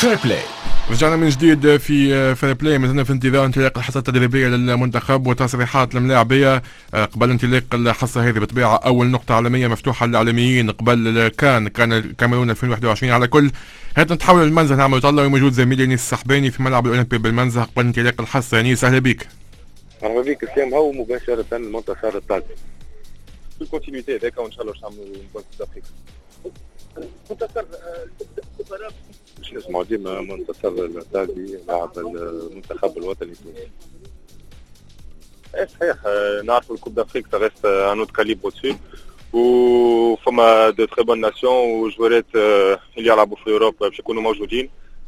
فير بلاي. رجعنا من جديد في فير بلاي. مازلنا في انتظار انطلاق الحصة التدريبية للمنتخب وتصريحات الملاعبية قبل انطلاق الحصة هذه. بطبيعة أول نقطة عالمية مفتوحة للإعلاميين قبل كان الكاميرون 2021. على كل هات نتحول المنزه نعمل طلة وموجود زميلي انيس السحباني في ملعب الأولمبي بالمنزه قبل انطلاق الحصة. انيس أهلا بك. مرحبا بك اسلام. هو مباشرة المنتصر الثالث في الكونتينيتي هذاك وان شاء الله باش نعملوا بوينت دافريك. منتصر باش نسمعوا ديما منتصر الثالثي لاعب المنتخب الوطني التونسي. صحيح نعرفوا الكوب دافريك تغيست ان اوت كاليبر اوتسي وفما دو تري بون ناسيون وجوارات اللي يلعبوا في اوروب باش يكونوا موجودين.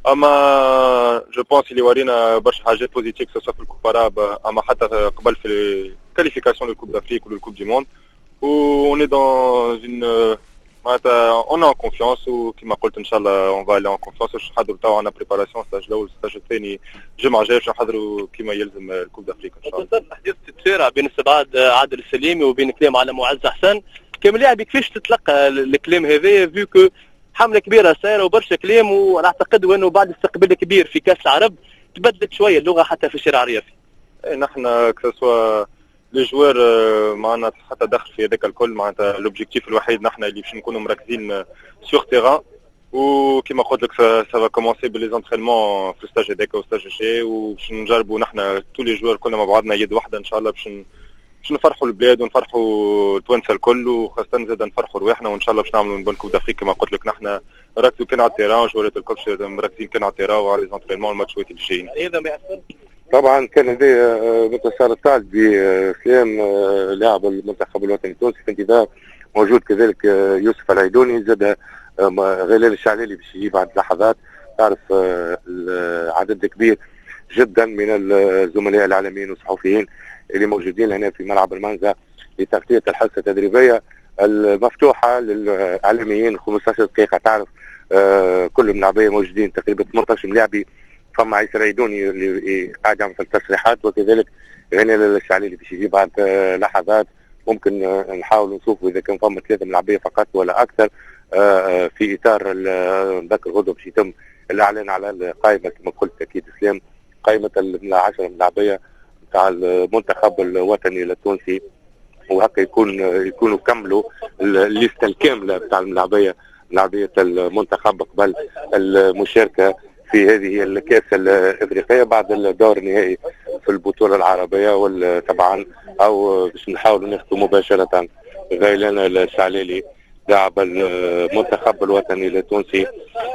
اما جو بونس اللي ورينا برشا حاجات بوزيتيف سواء في الكوب اراب اما حتى قبل في الكاليفيكاسيون للكوب دافريك وللكوب دي موند. و on est dans une on est en confiance وكما قلت ان شاء الله on va aller en confiance. باش نحضروا توا عندنا بريباراسيون ستاج الاول ستاج الثاني الجمعه الجايه باش نحضروا كما يلزم الكوب دافريك ان شاء الله. الاحداث تتسارع بين استبعاد عادل السليمي وبين كلام على معز حسن كم لاعب كيفاش تتلقى الكلام هذا فيو كو حمله كبيره صايره وبرشا كلام وانا اعتقد انه بعد استقبال كبير في كاس العرب تبدلت شويه اللغه حتى في الشارع الرياضي. نحن كسوا لي جوار معنا حتى دخل في هذاك الكل معناتها لوبجيكتيف الوحيد نحن اللي باش نكونوا مركزين سور تيران وكما قلت لك سافا كومونسي بلي زونترينمون في الستاج هذاك والستاج الجاي وباش نجربوا نحن تو لي جوار كلنا مع بعضنا يد واحده ان شاء الله باش نفرحوا البلاد ونفرحوا التوانسه الكل وخاصه زاد نفرحوا رواحنا وان شاء الله باش نعملوا بون كوب دافريك كما قلت لك نحن ركزوا كان على التيران جوارات الكل مركزين كان على التيران وعلى لي زونترينمون الماتشات اللي جايين. هذا ما يحصل طبعا كان هذا منتصر الثالث بسلام لاعب المنتخب الوطني التونسي في انتظار موجود كذلك يوسف العيدوني زاد غلال الشعلالي باش يجي بعد لحظات. تعرف عدد كبير جدا من الزملاء الاعلاميين والصحفيين اللي موجودين هنا في ملعب المنزه لتغطيه الحصه التدريبيه المفتوحه للاعلاميين 15 دقيقه. تعرف كل اللاعبين موجودين تقريبا 18 لاعبي. فما عيسى العيدوني اللي قاعد يعمل في التصريحات وكذلك غنال الشعلالي باش يجي بعد لحظات. ممكن نحاول نشوفوا اذا كان فما 3 ملاعبيه فقط ولا اكثر في اطار ذاك الغدوه باش يتم الاعلان على القائمه كما قلت اكيد اسلام قائمه 10 ملاعبيه نتاع المنتخب الوطني التونسي وهكا يكونوا كملوا الليسته الكامله نتاع ملاعبيه المنتخب قبل المشاركه في هذه الكاس الافريقيه بعد الدور النهائي في البطوله العربيه طبعا او باش نحاولوا ناخذوا مباشره غيلان الشعلالي لاعب المنتخب الوطني التونسي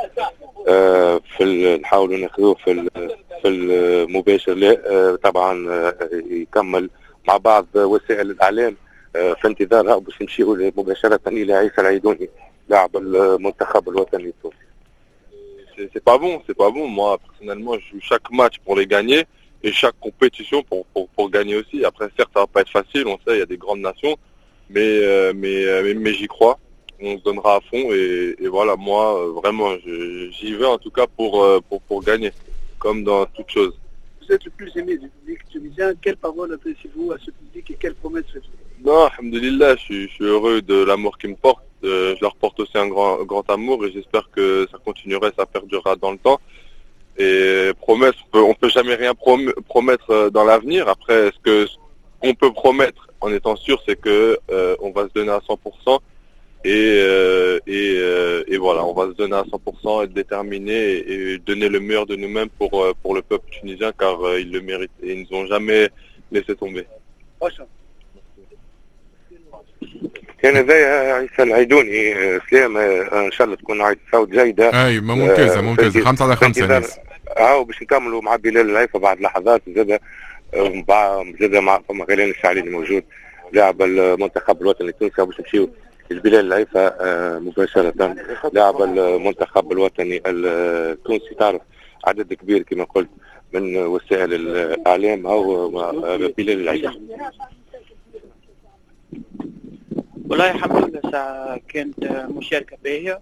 نحاولوا ناخذوه في المباشر طبعا يكمل مع بعض وسائل الاعلام في انتظار باش نمشيوا مباشره الى عيسى العيدوني لاعب المنتخب الوطني التونسي. C'est pas bon. Moi, personnellement, je joue chaque match pour les gagner et chaque compétition pour gagner aussi. Après, certes, ça va pas être facile, on sait, il y a des grandes nations, mais j'y crois. On se donnera à fond et voilà, moi, vraiment, j'y vais en tout cas pour gagner, comme dans toute chose. Vous êtes le plus aimé du public tunisien. Quelle parole adressez-vous à ce public et quelle promesse faites-vous? Non, alhamdoulilah, je suis heureux de l'amour qu'ils me portent. Je leur porte aussi un grand amour et j'espère que ça continuera et ça perdurera dans le temps. Et promesse, on peut jamais rien promettre dans l'avenir. Après, ce que on peut promettre en étant sûr, c'est que on va se donner à 100% et voilà, on va se donner à 100%, être déterminé et donner le meilleur de nous-mêmes pour le peuple tunisien car ils le méritent et ils nous ont jamais laissé tomber. كان هذا عيسى العيدوني سلام ان شاء الله تكون عيد صوت جيده. اي ممتازه 5 على 5 باش نكملوا مع بلال العيفه بعد لحظات زاد مع فما غيلان الشعلالي موجود لاعب المنتخب الوطني التونسي باش نمشيو لبلال العيفه مباشره لاعب المنتخب الوطني التونسي. تعرف عدد كبير كما قلت من وسائل الاعلام او بلال العيفه. والله الحمد لله ساعة كانت مشاركة باهية.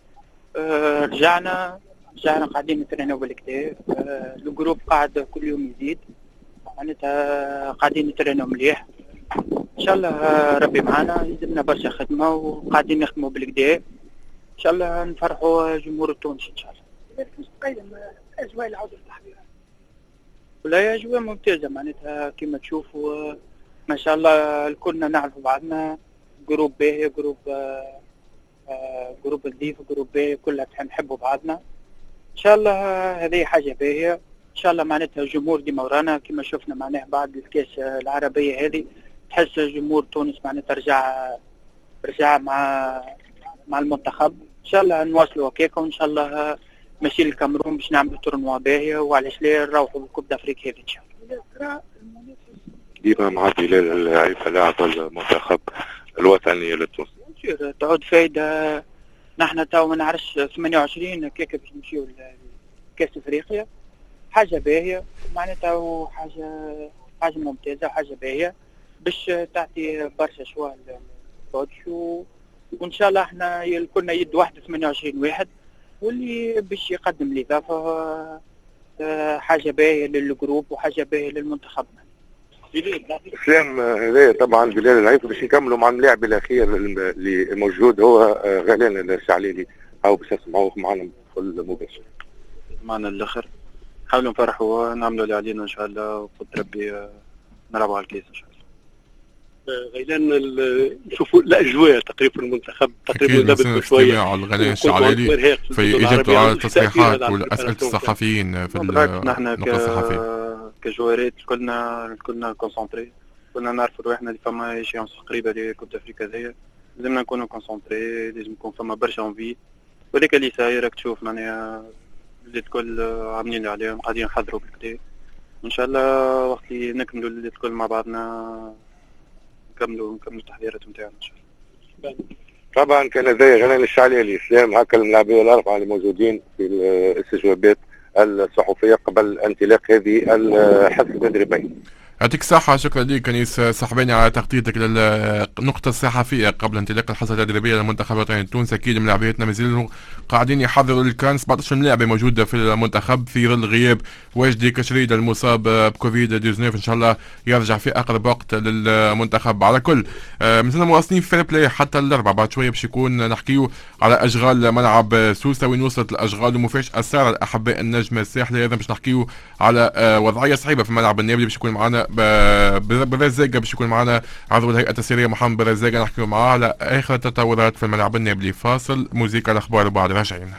رجعنا قاعدين نترينو بالكدا. الجروب قاعد كل يوم يزيد معناتها قاعدين نترينو مليح ان شاء الله. ربي معنا يلزمنا برشا خدمة وقاعدين نخدموا بالكدا ان شاء الله نفرحوا جمهور التونسي ان شاء الله. كذلك مستقيم اجواء العوده للتحضيرات. ولا اجواء ممتازه معناتها كما تشوفوا ما شاء الله كلنا نعرفوا بعضنا، جروب باهي جروب نظيف جروب باهي، كلها نحبوا بعضنا ان شاء الله. هذه حاجه باهيه ان شاء الله معناتها. الجمهور ديما ورانا كما شفنا معناها بعد الكاس العربيه هذه، تحس جمهور تونس معناتها رجع مع المنتخب. ان شاء الله نواصلوا هكاك وان شاء الله ماشي للكاميرون باش نعملوا تورنوا باهيه، وعلاش لا نروحوا بالكوب دافريك هذه ان شاء الله. ديما مع بلال العيفة لاعب المنتخب الوطني للتونسي تعود فايدة. نحن تو ما نعرفش 28 هكاك باش نمشيو لكاس افريقيا، حاجة باهية معناتها، حاجة ممتازة وحاجة باهية باش تعطي برشا شوية للكوتش، وان شاء الله احنا كنا يد واحدة 28 واحد، واللي باش يقدم الإضافة حاجة باهية للجروب وحاجة باهية للمنتخب. سلام هذا طبعا بلال العيفة باش نكملوا مع اللاعب الاخير اللي موجود هو غلال الشعليلي، او باش نسمعوه معنا بكل مباشر. معنا الاخر نحاولوا نفرحوا ونعملوا اللي علينا ان شاء الله، وقدر ربي نلعبوا على الكيس ان شاء الله. غيلان نشوفوا الاجواء تقريبا في المنتخب تقريبا لابد شويه على غلال الشعليلي في اجابته على التصريحات والاسئله الصحفيين في نحن كجوارات كلنا كونسونطري، كنا نعرفوا رواحنا اللي فما ايشيونس قريبه لكوب افريقيا هذيا، لازمنا نكونوا كونسونطري، لازم يكون فما برشا اونفي، وهذاك اللي صاير راك تشوف معناها اللي الكل عاملين اللي عليهم قاعدين نحضروا بالكدا. ان شاء الله وقت اللي نكملوا اللي الكل مع بعضنا نكملوا التحضيرات نتاعنا ان شاء الله. طبعا كان زي غلال الشعليلي سلام هكا الملاعبيه الاربعه اللي موجودين في الاستجوابات الصحفيه قبل انطلاق هذه الحصه التدريبيه. يعطيك الصحة، شكرا لك أنيس صاحباني على تغطيتك للنقطة الصحفية قبل انطلاق الحصة التدريبية للمنتخب الوطني التونسي. أكيد ملاعبيتنا مازالوا قاعدين يحضروا الكان، 17 ملاعبة موجودة في المنتخب في ظل غياب واجدي كشريد المصاب بكوفيد 19. إن شاء الله يرجع في أقرب وقت للمنتخب. على كل مثلنا مواصلين في فير بلاي حتى الأربعة، بعد شوية باش يكون نحكيو على أشغال ملعب سوسة وين وصلت الأشغال ومفاش أسرار الأحباء النجم الساحلي. أيضا باش نحكيو على وضعية صعيبة في ملعب النابلي، باش يكون معنا برزاقة، باش يكون معنا عضو الهيئة التسييرية محمد برزاقة، نحكيو معاه على آخر التطورات في الملعب النابلي. فاصل موسيقى الأخبار وبعد راجعين.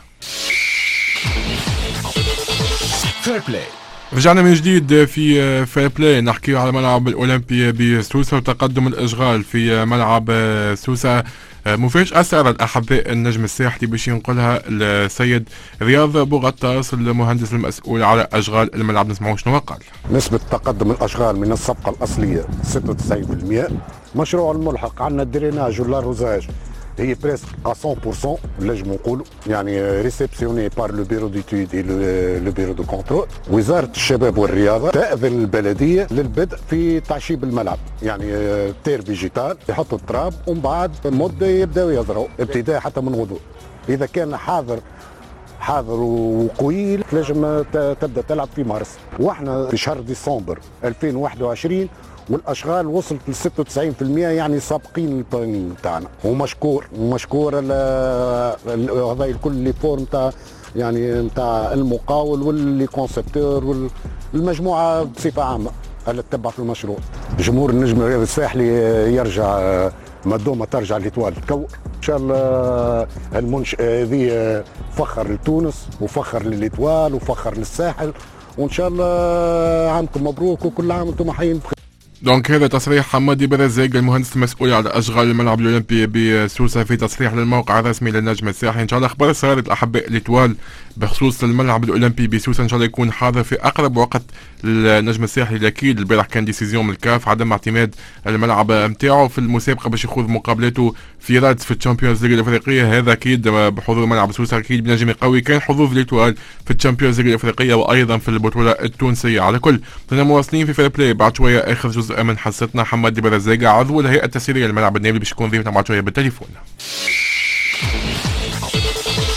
فير بلاي رجعنا من جديد في فير بلاي، نحكي على ملعب الأولمبي بسوسة وتقدم الأشغال في ملعب سوسة. مفاش أسرار الأحباء النجم الساحلي باش ينقلها السيد رياض بوغطاس المهندس المسؤول على أشغال الملعب. نسمعوا شنو قال. نسبة تقدم الأشغال من الصفقة الأصلية 96%. مشروع الملحق عندنا الدريناج واللاروزاج هي بريسك 100% نجم نقولوا، يعني ريسبسيوني بار لو بيرو ديتود اي لو بيرو دو كونترول. وزارة الشباب والرياضة تأذن البلدية للبدء في تعشيب الملعب، يعني تير فيجيتال يحطوا التراب ومن بعد مدة يبداوا يزرعوا ابتداء حتى من غدوة. إذا كان حاضر وقوي لازم تبدأ تلعب في مارس، واحنا في شهر ديسمبر 2021 والاشغال وصلت ل 96%، يعني سابقين البلان تاعنا. ومشكور هذا الكل اللي فور نتاع يعني نتاع المقاول واللي كونسبتور والمجموعه بصفه عامه اللي تتبع في المشروع. جمهور النجم الرياضي الساحلي يرجع ما ترجع لتوال تكور ان شاء الله. المنشأة هذه فخر لتونس وفخر للإتوال وفخر للساحل، وان شاء الله عامكم مبروك وكل عام وانتم حيين بخير. دونك هذا تصريح حمادي برزاق المهندس المسؤول على أشغال الملعب الأولمبي بسوسة في تصريح للموقع الرسمي للنجم الساحلي. إن شاء الله أخبار سارت الأحباء الإتوال بخصوص الملعب الأولمبي بسوسة إن شاء الله يكون حاضر في أقرب وقت للنجم الساحلي. أكيد البارح كان ديسيزيون من الكاف عدم اعتماد الملعب نتاعو في المسابقة باش يخوض مقابلاته في رادس في الشامبيونز ليج الأفريقية. هذا أكيد بحضور ملعب سوسة أكيد بنجم يقوي كان حظوظ الإتوال في الشامبيونز ليج الأفريقية وأيضا في البطولة التونسية. على كل كنا مواصلين في فير بلاي، بعد شوية آخر جزء من حصتنا حمادي برزاقة عضو الهيئة التسييرية للملعب النابلي باش يكون ضيفنا بعد شوية بالتليفون.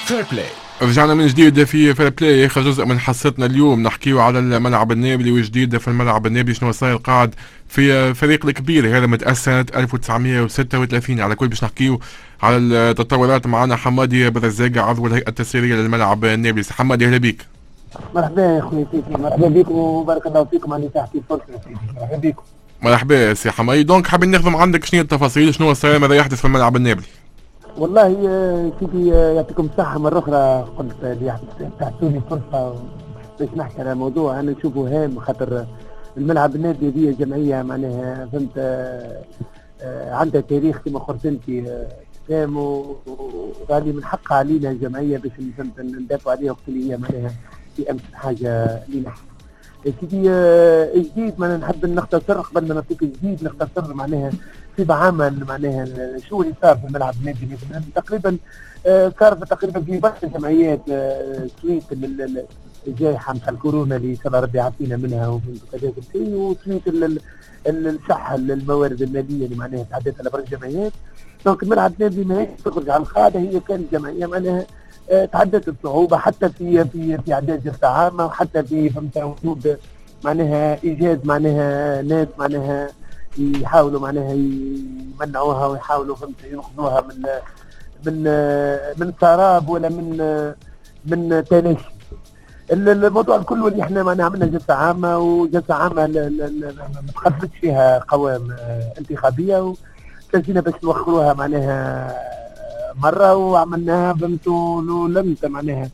فير بلاي. رجعنا من جديد في فير بلاي، اخر جزء من حصتنا اليوم نحكيو على الملعب النابلي وجديد في الملعب النابلي. شنو صاير قاعد في فريق الكبير هذا متأسس سنة 1936. على كل باش نحكيو على التطورات معنا حمادي برزاقة عضو الهيئة التسييرية للملعب النابلي. حمادي اهلا بك. مرحبا يا اخوي سيدي، مرحبا بكم وبارك الله فيكم على تحكي الفرصة يا سيدي. مرحبا بكم. مرحبا سي حمادي. دونك حابين نخدم عندك شنو التفاصيل، شنو صاير، ماذا يحدث في الملعب النابلي؟ والله سيدي يعطيكم الصحة مرة أخرى، قلت اللي تعطوني فرصة باش نحكي على موضوع أنا نشوفه هام، خاطر الملعب النادي هذه جمعية معناها فهمت عندها تاريخ كما قلت أنت هام، وغالي من حقها علينا الجمعية باش فهمت ندافعوا عليها وقت اللي هي معناها في أمس حاجة لينا. سيدي جديد معناها نحب نختصر قبل ما نعطيك جديد نختصر معناها في عمل معناها شو اللي صار في الملعب النادي. تقريبا صار تقريبا في بعض الجمعيات سويت الجائحه مع الكورونا اللي صار ربي يعافينا منها وكذا وسويت الصح الموارد الماليه اللي معناها تعدت على برشا جمعيات. دونك الملعب النادي ما هيش تخرج على القاعده، هي كانت جمعيه معناها تعدت الصعوبه حتى في اعداد جلسه عامه، وحتى في فهمت وجود معناها ايجاد معناها ناس معناها يحاولوا معناها يمنعوها ويحاولوا فهمت ياخذوها من سراب ولا من تلاشي. الموضوع الكل اللي احنا معناها عملنا جلسه عامه، وجلسه عامه ما تقدمتش فيها قوائم انتخابيه، وكلنا باش نوخروها معناها مره وعملناها فهمتوا لم معناها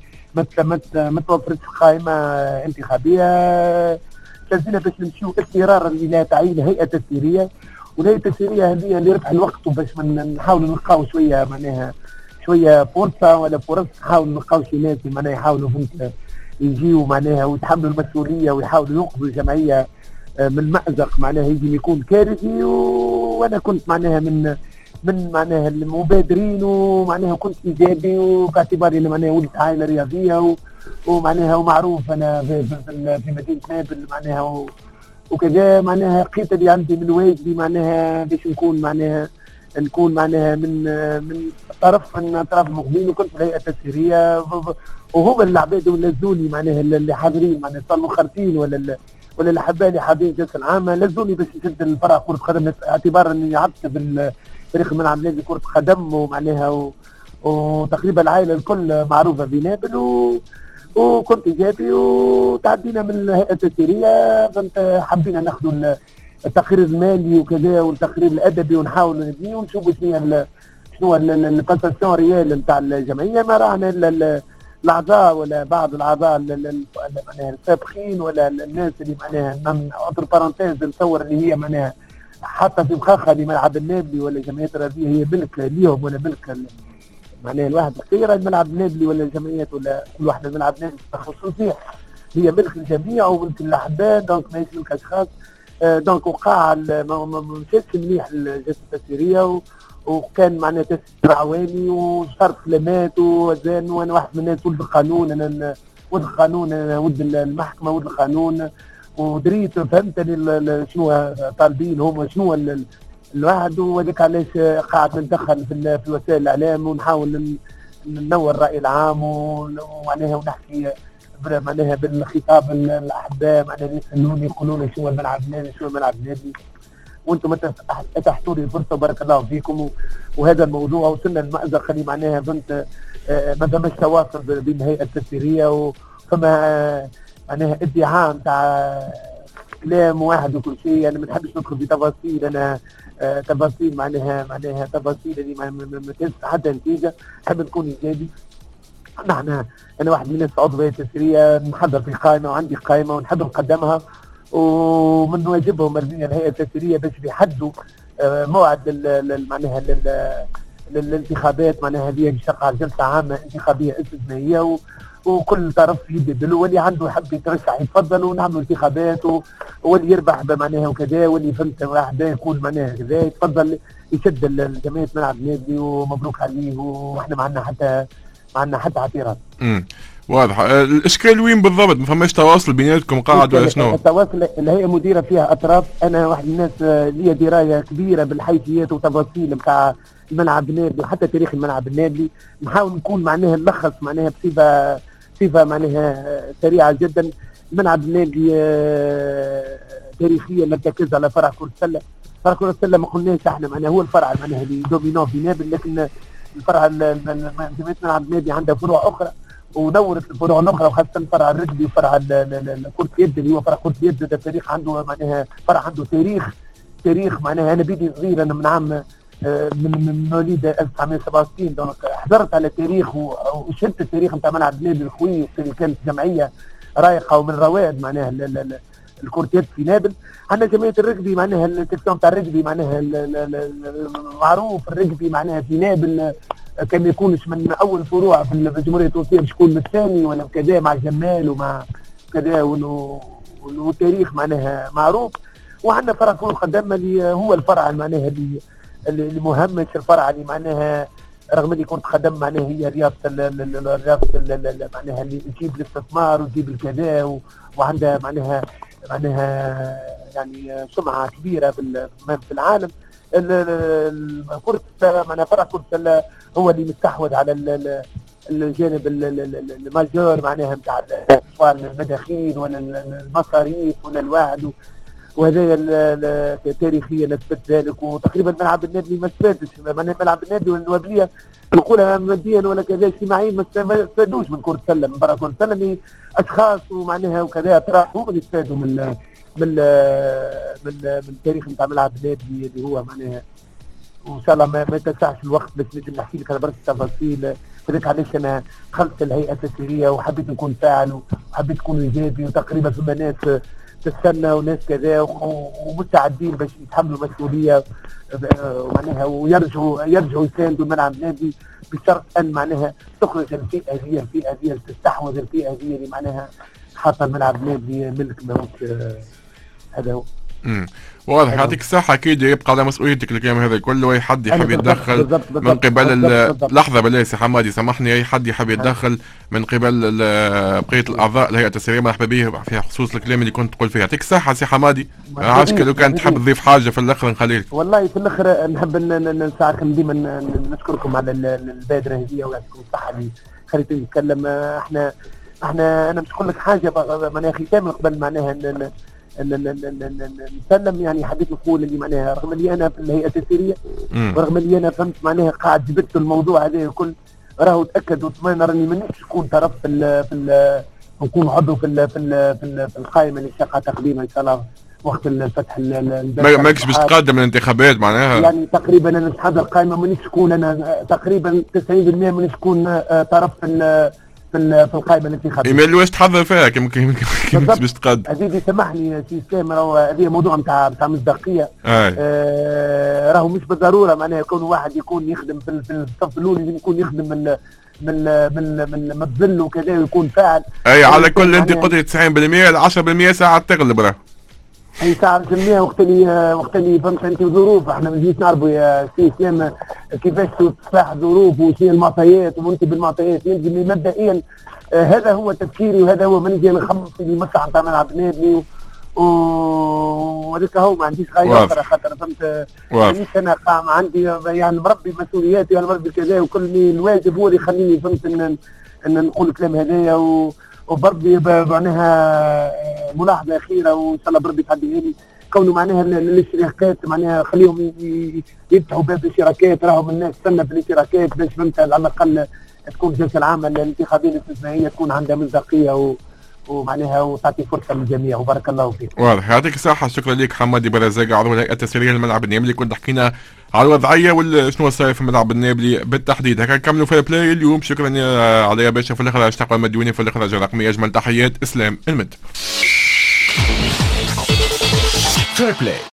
ما توفرتش قائمه انتخابيه. لازمنا باش نمشيو اضطرارا الى تعيين هيئه تسييريه، والهيئه التسييريه هذه اللي ربح الوقت وباش نحاولوا نلقاو شويه معناها شويه فرصه ولا فرص، نحاولوا نلقاو شي ناس معناها يحاولوا فهمت يجيو معناها ويتحملوا المسؤوليه ويحاولوا ينقذوا الجمعيه من مأزق معناها يجي يكون كارثي. وانا كنت معناها من معناها المبادرين، ومعناها كنت ايجابي، وباعتباري انا معناها ولد عائله رياضيه ومعناها ومعروف انا في مدينه نابل معناها وكذا معناها لقيت اللي عندي من واجبي معناها باش نكون معناها من طرف من اطراف المقبلين، وكنت في الهيئه التسييريه، وهم العباد اللي لزوني معناها اللي حاضرين معناها صاروا مخرطين ولا الاحباء اللي حاضرين الجلسه العامه لزوني باش نشد الفرع كره قدم، اعتبارا اني عبت تاريخ الملعب النادي كرة قدم ومعناها وتقريبا العائلة الكل معروفة بنابل، وكنت إيجابي وتعدينا من الهيئة التسييرية. فهمت حبينا ناخذوا التقرير المالي وكذا والتقرير الأدبي ونحاولوا نبنيه ونشوفوا شنو الباساسيون ريال نتاع الجمعية. ما رانا إلا الأعضاء ولا بعض الأعضاء معناها السابقين ولا الناس اللي معناها أوتر بارانتيز نتصور اللي هي معناها حتى في مخاخة لملعب النابلي ولا الجمعيات الرياضية هي ملك ليهم ولا ملك معناها الواحد اختيار الملعب النابلي ولا الجمعيات ولا كل واحدة الملعب النابلي خصوصية هي ملك الجميع وملك الأحباء، دونك ماهيش ملك أشخاص. دونك وقع ما مشاتش مليح الجلسة التسييرية، وكان معناها تسيير عوامي وصرف كلمات وزان، وانا واحد من الناس ولد القانون، انا ولد القانون، انا ولد المحكمة ولد القانون، ودريت فهمتني شنو طالبين هم شنو الواحد، وهذاك علاش قاعد نتدخل في وسائل الاعلام ونحاول ننور الراي العام ومعناها ونحكي معناها بالخطاب الاحباء معناها يسالوني يقولون شنو الملعب النادي شنو الملعب النادي، وانتم اتحتوا لي الفرصه بارك الله فيكم. وهذا الموضوع وصلنا للمأزق اللي معناها بنت ما فماش تواصل بين الهيئه التسييريه، وفما معناها ادعاء نتاع كلام واحد وكل شيء. انا ما نحبش ندخل في تفاصيل، انا تفاصيل معناها تفاصيل اللي ما كانش حتى نتيجه. نحب نكون ايجابي. انا واحد من الناس عضو هيئه تسييريه نحضر في قائمه وعندي قائمه ونحب نقدمها، ومن واجبهم الهيئه التسييريه باش يحدوا موعد معناها للانتخابات معناها هذه باش تقع جلسه عامه انتخابيه استثنائيه، وكل طرف يدبل، واللي عنده يحب يترشح يتفضل ونعملوا انتخابات، واللي يربح معناها وكذا، واللي فهمت واحد يكون معناها كذا يتفضل يشد الجمعيه ملعب النادي ومبروك عليه. واحنا ما عندنا حتى ما عندنا حتى اعتراض. واضح. الاشكال وين بالضبط؟ ما فماش تواصل بيناتكم قاعد ولا شنو؟ التواصل اللي هي مديره فيها اطراف. انا واحد الناس لي درايه كبيره بالحيثيات وتفاصيل نتاع الملعب النادي وحتى تاريخ الملعب النادي. نحاول نكون معناها نلخص معناها بصفه معناها سريعه جدا. الملعب النادي تاريخيا مرتكز على فرع كرة السله. فرع كرة السله ما قلناش احنا معناها هو الفرع معناها اللي دومينو في نابل، لكن الفرع الملعب النادي عنده فروع اخرى ودورت الفروع الاخرى وخاصه فرع الرجبي وفرع كرة اليد اللي هو فرع كرة اليد. ده تاريخ عنده معناها فرع عنده تاريخ معناها. انا بيدي صغير انا من عام من مواليد 1967 دونك حضرت على تاريخ وشفت التاريخ نتاع ملعب النادي الخوي اللي كانت جمعيه رايقه ومن رواد معناها الكرة اليد في نابل. عندنا جمعيه الرجبي معناها التكتون تاع الرجبي معناها معروف. الرجبي معناها في نابل كان ما يكونش من اول فروع في الجمهوريه التونسيه باش يكون من الثاني ولا كذا مع جمال ومع كذا والتاريخ معناها معروف. وعندنا فرع كرة القدم اللي هو الفرع معناها اللي مهمش، الفرع اللي معناها رغم اللي كرة القدم معناها هي رياضة معناها اللي تجيب الاستثمار وتجيب الكذا وعندها معناها يعني سمعة كبيرة في العالم. كرة معناها فرع كرة السلة هو اللي مستحوذ على الجانب الماجور معناها نتاع المداخيل ولا المصاريف ولا الوعد وهذا تاريخيا نثبت ذلك. وتقريبا ملعب النادي ما استفادش. ملعب النادي والنوابليه نقولها ماديا ولا كذا اجتماعيا ما استفادوش من كرة السلة من برا كرة السلة. اشخاص ومعناها وكذا اطراف هم اللي استفادوا من التاريخ نتاع ملعب النادي اللي هو معناها. وان شاء الله ما يتسعش الوقت باش نجم نحكي لك على برشا تفاصيل. فذلك علاش انا دخلت الهيئه التسييريه وحبيت نكون فاعل وحبيت نكون ايجابي. وتقريبا فما ناس تستنى وناس كذا ومستعدين باش يتحملوا مسؤوليه ومعناها ويرجعوا يساندوا الملعب النادي بشرط ان معناها تخرج الفئه دي تستحوذ الفئه دي اللي معناها خاطر الملعب النادي ملك ماهوش. هذا هو. واضح. يعطيك الصحة. أكيد يبقى على مسؤوليتك الكلام هذا كله. أي حد يحب يتدخل من قبل لحظة بالله سي حمادي سامحني. أي حد يحب يتدخل من قبل بقية الأعضاء الهيئة التسييرية مرحبا به في خصوص الكلام اللي كنت تقول فيه. يعطيك الصحة سي حمادي. عاشك لو كان تحب تضيف حاجة في الآخر نخليك. والله في الآخر نحب نساعدكم ديما نشكركم على البادرة هذه ويعطيكم الصحة اللي خليتني نتكلم. احنا انا مش نقول لك حاجة معناها ختام قبل معناها نسلم. يعني حبيت نقول اللي معناها رغم اللي انا في الهيئه التسييريه ورغم اللي انا فهمت معناها قاعد جبت الموضوع هذا الكل راهو تاكد واتمنى راني مانيش نكون طرف في نكون عضو في القائمه اللي شاقه تقديمها ان شاء الله وقت الفتح. ماكش باش تقدم الانتخابات معناها؟ يعني تقريبا انا مش هذا القائمه مانيش نكون انا تقريبا 90% مانيش نكون طرف في القائمه الانتخابيه. ما واش تحضر فيها كيما باش تقدم؟ عزيزي سامحني سي اسلام راهو هذه موضوع نتاع مصداقيه. راهو مش بالضروره معناها يكون واحد يكون يخدم في الصف الاول يكون يخدم من الظل وكذا ويكون فاعل. اي على كل انت قلت 90% 10% ساعه تغلب راه. اي ساعه بالمية وقت اللي فهمت انت ظروف. احنا ما نجيش نعرفوا يا سي اسلام كيفاش تصلح ظروف وشنو المعطيات ومنتج بالمعطيات. يلزم مبدئيا هذا هو تفكيري وهذا هو من نجي نخمس في المسرح نتاع ملعب النادي وهذاك هو ما عنديش غايه اخرى خاطر فهمت مانيش انا قام عندي يعني مربي مسؤولياتي ولا مربي كذا وكل الواجب هو اللي يخليني فهمت ان نقول الكلام هذايا وبربي معناها ملاحظه اخيره وان شاء الله بربي تعديها لي كونه معناها الاشتراكات معناها خليهم يفتحوا باب الاشتراكات. راهم الناس تستنى في الاشتراكات باش فهمت على الاقل تكون الجلسه العامه الانتخابيه الاستثنائيه تكون عندها مصداقيه ومعناها وتعطي فرصه للجميع وبارك الله فيك. واضح. يعطيك الصحه. شكرا لك حمادي برزاق عضو الهيئه التسييريه للملعب النابلي. كنت حكينا على الوضعيه وشنو صاير في الملعب النابلي بالتحديد. هكا نكملوا في البلاي اليوم. شكرا علي يا باشا. في الاخر اشتاق المديوني في الاخراج الرقمي. اجمل تحيات اسلام المد.